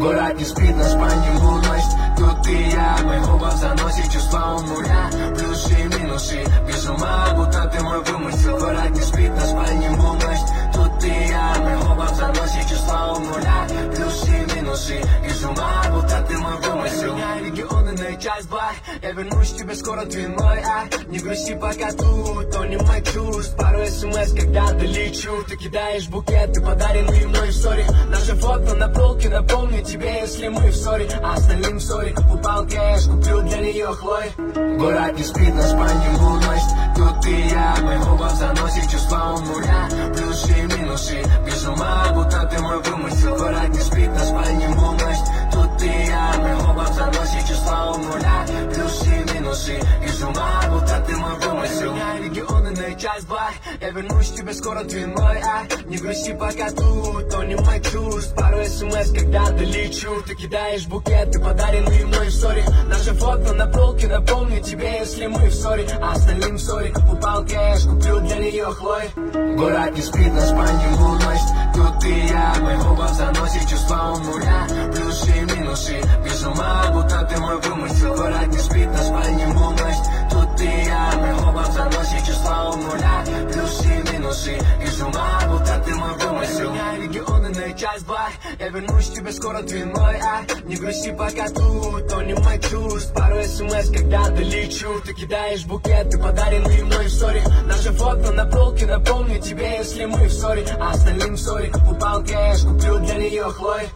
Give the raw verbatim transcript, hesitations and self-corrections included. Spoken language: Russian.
Город не спит, нас по нему носит. Тут и я, мы оба в заносе, чувства у нуля. Плюсы и минусы, без ума, будто ты мой вымысел. Город не спит, нас по нему носит. Тут и я, мы оба в заносе, чувства у нуля. Плюсы и минусы, без ума, будто ты мой вымысел. Меня регионы на час бар, я вернусь тебе скоро, ты мой, а. Не грусти пока тут, то не мой чувств. Пару смс, когда долечу. Ты кидаешь букеты, подаренные мной в ссоре. Наше фото на полке, напомню тебе, если мы в ссоре. А остальным в ссоре, упал кэш, куплю для нее Хлои. Город не спит, нас по нему носит. Тут и я, мы оба в заносе, чувства у нуля. Плюсы и минусы, без ума, будто ты мой вымысел. Город не спит, нас по нему носит. Тут и я, мы оба в заносе, чувства у нуля. Плюсы и минусы, без ума, будто ты мой вымысел. Меня регионы на час бар, я вернусь тебе скоро, ты мой, а. Не грусти пока тут, то не мой чувств. Пару смс, когда долечу. Ты кидаешь букеты, подаренные мной в ссоре. Наше фото на полке, напомню тебе, если мы в ссоре. А остальным в ссоре, упал кэш, куплю для нее Хлои. Город не спит, нас по нему носит. Тут и я, мы оба в заносе, чувства у нуля. Плюсы и минусы, без ума, будто ты мой вымысел. Город не спит, нас по нему носит. Тут и я, мы оба в заносе, чувства у нуля. Плюсы и минусы, без ума, будто ты мой вымысел. Меня регионы на час бар, я вернусь тебе скоро, ты мой, а. Не грусти пока тут, то не мой чувств. Пару смс, когда долечу. Ты кидаешь букеты, подаренные мной в ссоре. Наше фото на полке, напомню тебе, если мы в ссоре. А остальным в ссоре, упал кэш, куплю для нее Хлои.